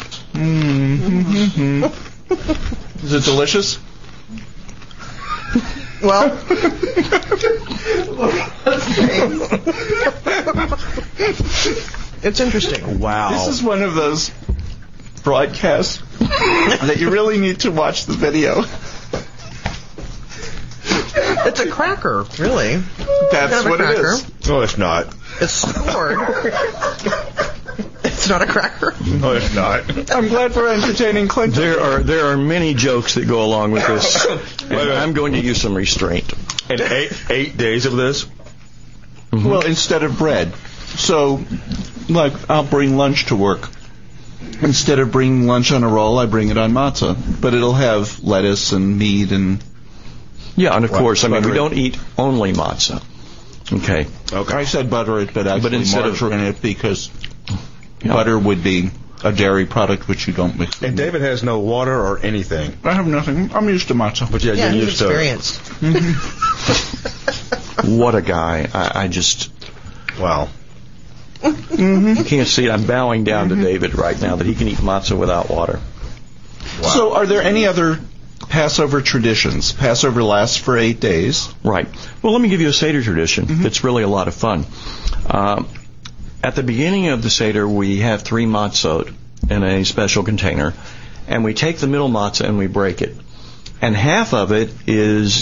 Is it delicious? Well, it's interesting. Wow. This is one of those broadcasts that you really need to watch the video. It's a cracker, really. That's what it is. No, it's not. It's scored. It's not a cracker. No, it's not. I'm glad we're entertaining Clinton. There are many jokes that go along with this, and I'm going to use some restraint. And 8 days of this? Mm-hmm. Well, instead of bread. So, I'll bring lunch to work. Instead of bringing lunch on a roll, I bring it on matzah. But it'll have lettuce and meat and... Yeah, and of course, we don't eat only matzah. Okay. I said butter it, but actually margarine it because butter would be a dairy product which you don't mix. And David has no water or anything. I have nothing. I'm used to matzah. But you're used experienced. To it. What a guy. I just... Wow. You can't see it. I'm bowing down to David right now that he can eat matzah without water. Wow. So are there any other Passover traditions? Passover lasts for 8 days. Right. Well, let me give you a Seder tradition. It's really a lot of fun. At the beginning of the Seder, we have 3 matzot in a special container, and we take the middle matzah and we break it. And half of it is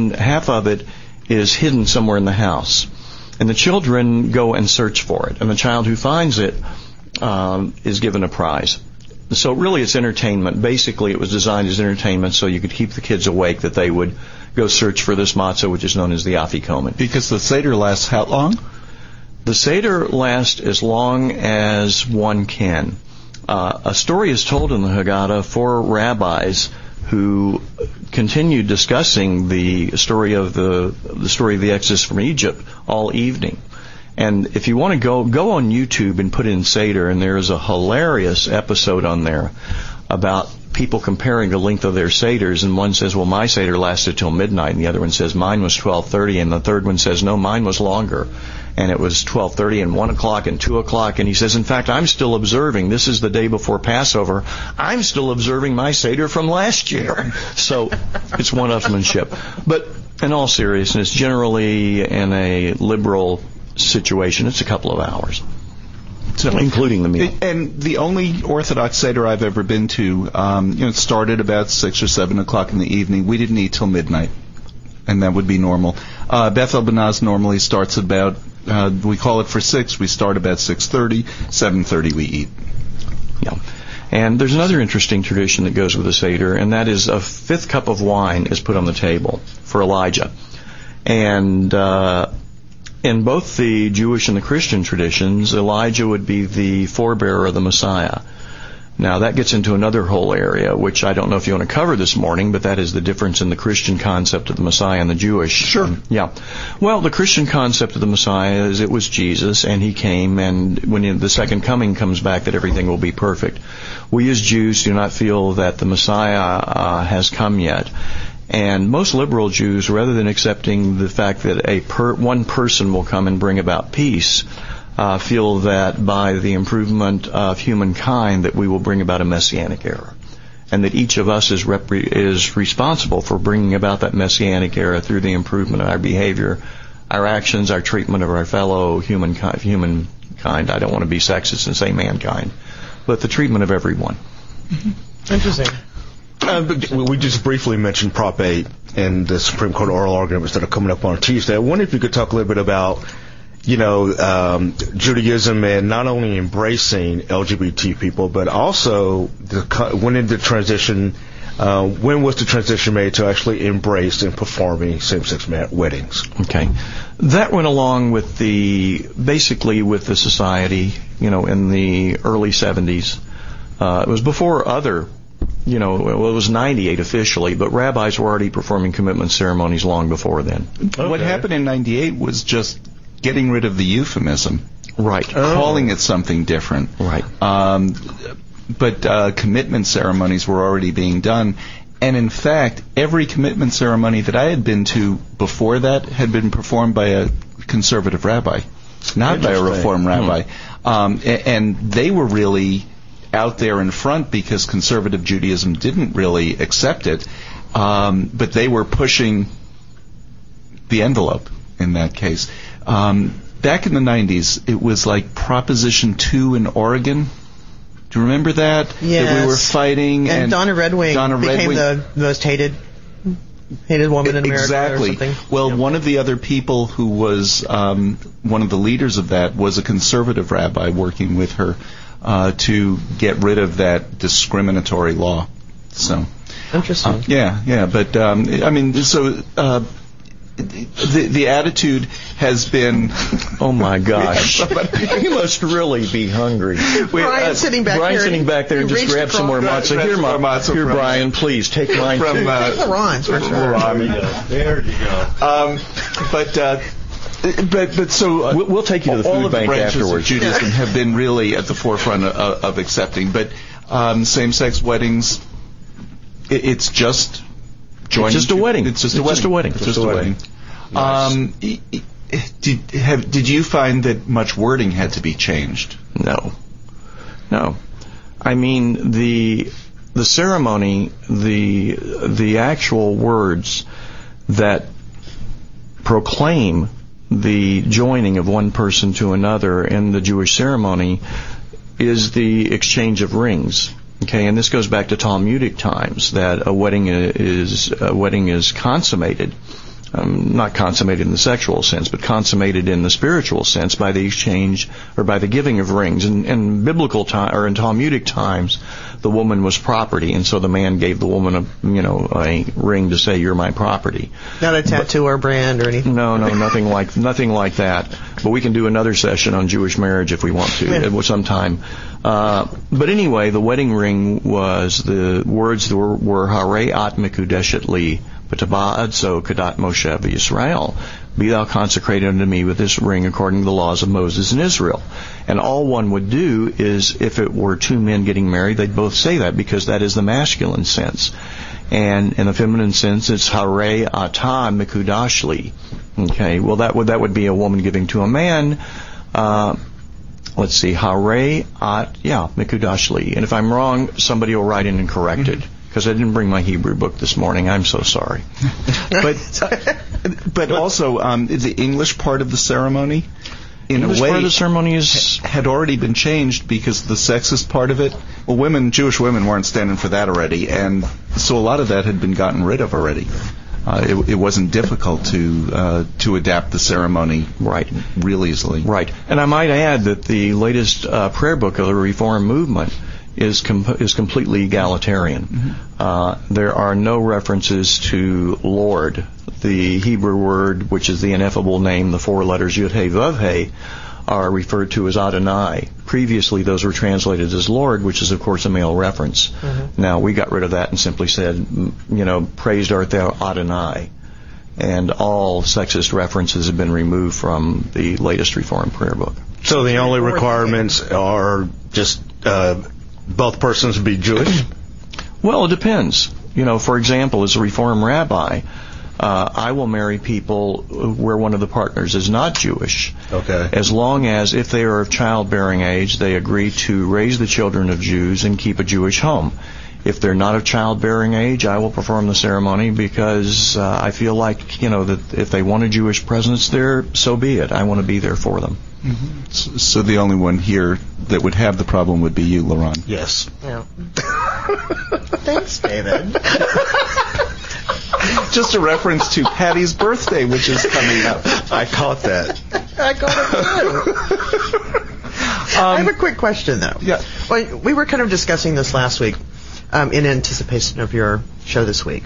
hidden somewhere in the house. And the children go and search for it. And the child who finds it is given a prize. So really it's entertainment. Basically it was designed as entertainment so you could keep the kids awake, that they would go search for this matzah, which is known as the afikomen. Because the Seder lasts how long? The Seder lasts as long as one can. A story is told in the Haggadah for rabbis who continued discussing the story of the Exodus from Egypt all evening. And if you want to go on YouTube and put in Seder, and there is a hilarious episode on there about people comparing the length of their Seders, and one says, well, my Seder lasted till midnight, and the other one says, mine was 12:30, and the third one says, no, mine was longer, and it was 12:30 and 1 o'clock and 2 o'clock, and he says, in fact, I'm still observing. This is the day before Passover. I'm still observing my Seder from last year. So it's one-upsmanship. But in all seriousness, generally in a liberal situation, it's a couple of hours, including the meal. And the only Orthodox Seder I've ever been to, it started about 6 or 7 o'clock in the evening. We didn't eat till midnight, and that would be normal. Beth El-Banaz normally starts about, we call it for 6, we start about 6:30, 7:30 we eat. Yeah. And there's another interesting tradition that goes with the Seder, and that is a 5th cup of wine is put on the table for Elijah. And in both the Jewish and the Christian traditions, Elijah would be the forebearer of the Messiah. Now, that gets into another whole area, which I don't know if you want to cover this morning, but that is the difference in the Christian concept of the Messiah and the Jewish. Sure. Yeah. Well, the Christian concept of the Messiah is it was Jesus, and he came, and when the second coming comes back, that everything will be perfect. We as Jews do not feel that the Messiah has come yet. And most liberal Jews, rather than accepting the fact that one person will come and bring about peace, feel that by the improvement of humankind that we will bring about a messianic era, and that each of us is responsible for bringing about that messianic era through the improvement of our behavior, our actions, our treatment of our fellow humankind. I don't want to be sexist and say mankind, but the treatment of everyone. Mm-hmm. Interesting. We just briefly mentioned Prop 8 and the Supreme Court oral arguments that are coming up on Tuesday. I wonder if you could talk a little bit about Judaism and not only embracing LGBT people, but also when was the transition made to actually embrace and performing same-sex weddings? Okay. That went along with basically with the society, in the early 70s. It was before other, it was 98 officially, but rabbis were already performing commitment ceremonies long before then. Okay. What happened in 98 was just getting rid of the euphemism. Right. Calling it something different. Right. But commitment ceremonies were already being done. And in fact, every commitment ceremony that I had been to before that had been performed by a conservative rabbi, not by a Reform rabbi. And they were really out there in front because conservative Judaism didn't really accept it. But they were pushing the envelope in that case. Back in the 90s, it was like Proposition 2 in Oregon. Do you remember that? Yes. That we were fighting. And Donna Redwing became the most hated woman in America. Exactly. Or something. Well, one of the other people who was one of the leaders of that was a conservative rabbi working with her to get rid of that discriminatory law. So interesting. But the attitude has been. Oh my gosh! You must really be hungry. Brian's sitting back there and just grab some more matzah. Here, Brian, please take mine too. Take the Ron's for sure. There you go. But so we'll take you to the food bank afterwards. Of Judaism have been really at the forefront of accepting, but same-sex weddings, it's just. It's just a wedding. It's just a wedding. Nice. Did you find that much wording had to be changed? No. I mean the ceremony, the actual words that proclaim the joining of one person to another in the Jewish ceremony is the exchange of rings. Okay, and this goes back to Talmudic times, that a wedding is consummated, not consummated in the sexual sense, but consummated in the spiritual sense by the exchange or by the giving of rings. In biblical time or in Talmudic times, the woman was property, and so the man gave the woman a ring to say, "You're my property." Not a tattoo or brand or anything. No, nothing like that. But we can do another session on Jewish marriage if we want to sometime. But anyway, the wedding ring was, the words were Harei at Mikudeshet li, B'taba'ad so Kadat Moshe v'Yisrael. Be thou consecrated unto me with this ring according to the laws of Moses and Israel. And all one would do is, if it were two men getting married, they'd both say that, because that is the masculine sense. And in the feminine sense, it's Harei ata Mikudash li. Okay, well that would be a woman giving to a man. Let's see, Harei at, Mikudash li. And if I'm wrong, somebody will write in and correct it, because I didn't bring my Hebrew book this morning. I'm so sorry. But also, the English part of the ceremony, in a way, part of the ceremony had already been changed because the sexist part of it. Well, Jewish women weren't standing for that already, and so a lot of that had been gotten rid of already. It wasn't difficult to adapt the ceremony real easily. Right. And I might add that the latest prayer book of the Reform movement is completely egalitarian. There are no references to Lord. The Hebrew word, which is the ineffable name, the 4 letters Yud He Vav He, are referred to as Adonai. Previously, those were translated as Lord, which is, of course, a male reference. Now, we got rid of that and simply said, praised art thou Adonai. And all sexist references have been removed from the latest Reformed prayer book. So the only requirements are just both persons be Jewish? Well, it depends. For example, as a Reformed rabbi, I will marry people where one of the partners is not Jewish. Okay. As long as, if they are of childbearing age, they agree to raise the children of Jews and keep a Jewish home. If they're not of childbearing age, I will perform the ceremony because I feel like, that if they want a Jewish presence there, so be it. I want to be there for them. So the only one here that would have the problem would be you, Laron. Yes. Yeah. Thanks, David. Just a reference to Patty's birthday, which is coming up. I caught that. I got it too. I have a quick question, though. Yeah. Well, we were kind of discussing this last week in anticipation of your show this week.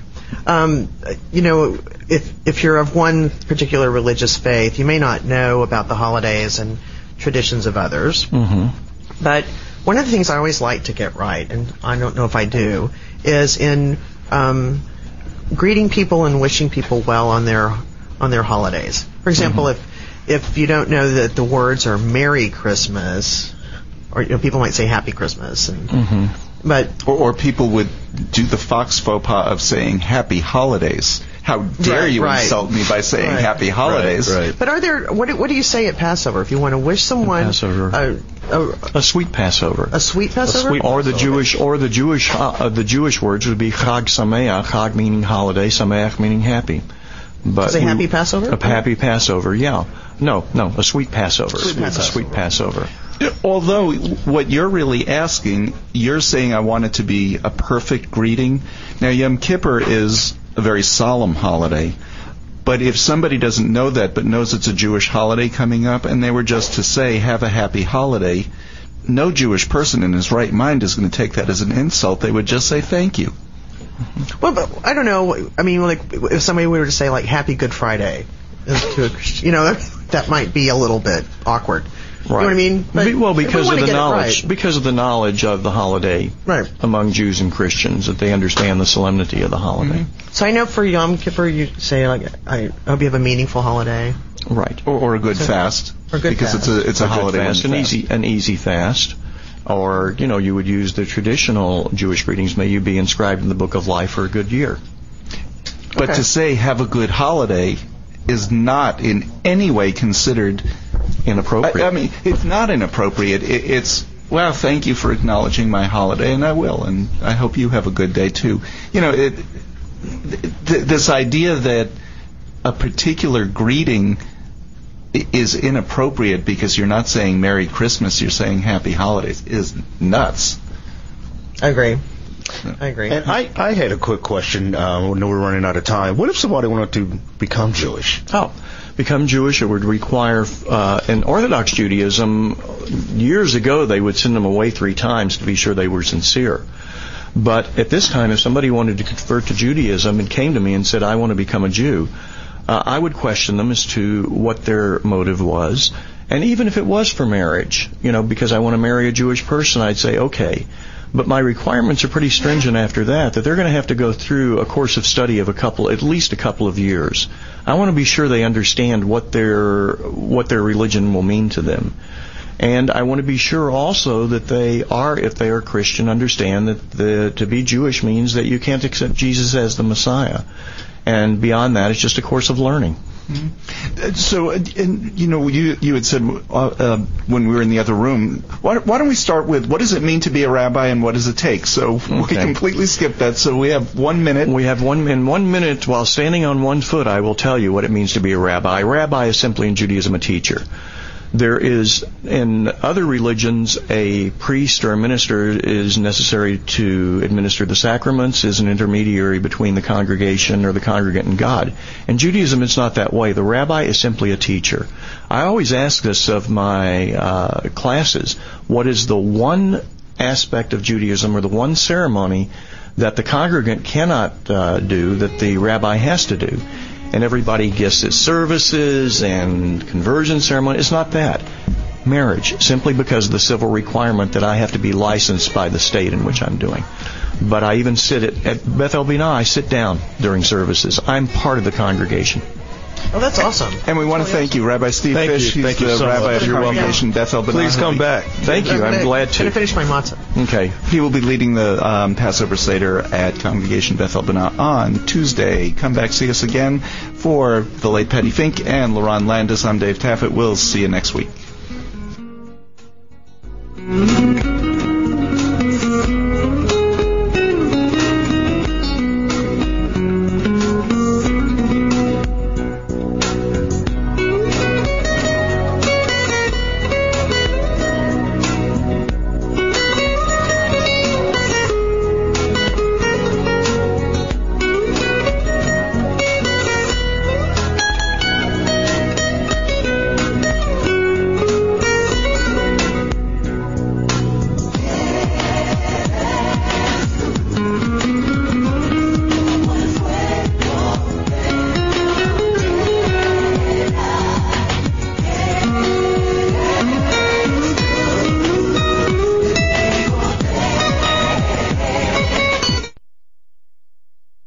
If you're of one particular religious faith, you may not know about the holidays and traditions of others. But one of the things I always like to get right, and I don't know if I do, is in greeting people and wishing people well on their holidays. For example, if you don't know that the words are Merry Christmas, or people might say Happy Christmas, and but or people would do the Fox faux pas of saying Happy Holidays. How dare you insult me by saying Happy Holidays? Right. But are there what do you say at Passover if you want to wish someone a sweet Passover? A sweet Passover? Or the Jewish words would be Chag Sameach, Chag meaning holiday, Sameach meaning happy. But say Happy Passover? A happy Passover, yeah. No, a sweet Passover. Sweet Passover. Although what you're really asking, you're saying I want it to be a perfect greeting. Now, Yom Kippur is a very solemn holiday. But if somebody doesn't know that but knows it's a Jewish holiday coming up and they were just to say, have a happy holiday, no Jewish person in his right mind is going to take that as an insult. They would just say thank you. Well, but I don't know. I mean, like, if somebody were to say, like, Happy Good Friday to a Christian, that might be a little bit awkward. Right. You know what I mean? But because of the knowledge, because of the knowledge of the holiday among Jews and Christians, that they understand the solemnity of the holiday. So I know for Yom Kippur you say, like, I hope you have a meaningful holiday. Right. Or a good fast. Or good because fast. it's a holiday fast, an easy fast. Or, you would use the traditional Jewish greetings, may you be inscribed in the book of life for a good year. But to say have a good holiday is not in any way considered inappropriate. I mean, it's not inappropriate. It's, well, thank you for acknowledging my holiday, and I will, and I hope you have a good day too. This idea that a particular greeting is inappropriate because you're not saying Merry Christmas, you're saying Happy Holidays is nuts. I agree. And I had a quick question. When we're running out of time. What if somebody wanted to become Jewish? Become Jewish, it would require, in Orthodox Judaism, years ago they would send them away 3 times to be sure they were sincere. But at this time, if somebody wanted to convert to Judaism and came to me and said, I want to become a Jew, I would question them as to what their motive was. And even if it was for marriage, because I want to marry a Jewish person, I'd say, okay. But my requirements are pretty stringent after that they're going to have to go through a course of study of at least a couple of years. I want to be sure they understand what their religion will mean to them. And I want to be sure also that they are, if they are Christian, understand that to be Jewish means that you can't accept Jesus as the Messiah. And beyond that, it's just a course of learning. Mm-hmm. So, you had said when we were in the other room, why don't we start with what does it mean to be a rabbi and what does it take? So we completely skipped that. So we have 1 minute. We have 1 minute. While standing on one foot, I will tell you what it means to be a rabbi. A rabbi is simply in Judaism a teacher. There is, in other religions, a priest or a minister is necessary to administer the sacraments, is an intermediary between the congregation or the congregant and God. In Judaism, it's not that way. The rabbi is simply a teacher. I always ask this of my classes. What is the one aspect of Judaism, or the one ceremony that the congregant cannot do that the rabbi has to do. And everybody gets his services and conversion ceremony. It's not that. Marriage, simply because of the civil requirement that I have to be licensed by the state in which I'm doing. But I even sit at Beth El Binah, I sit down during services. I'm part of the congregation. Oh, that's awesome. And we want to thank you, Rabbi Steve Fish. He's Thank you the so rabbi much. of the You're congregation, Beth El Binah. Please come back. Thank you. I'm glad I'm going to to. finish my matzah. Okay. He will be leading the Passover Seder at Congregation Beth El Binah on Tuesday. Come back, see us again for the late Patty Fink and LaRon Landis. I'm Dave Taffet. We'll see you next week.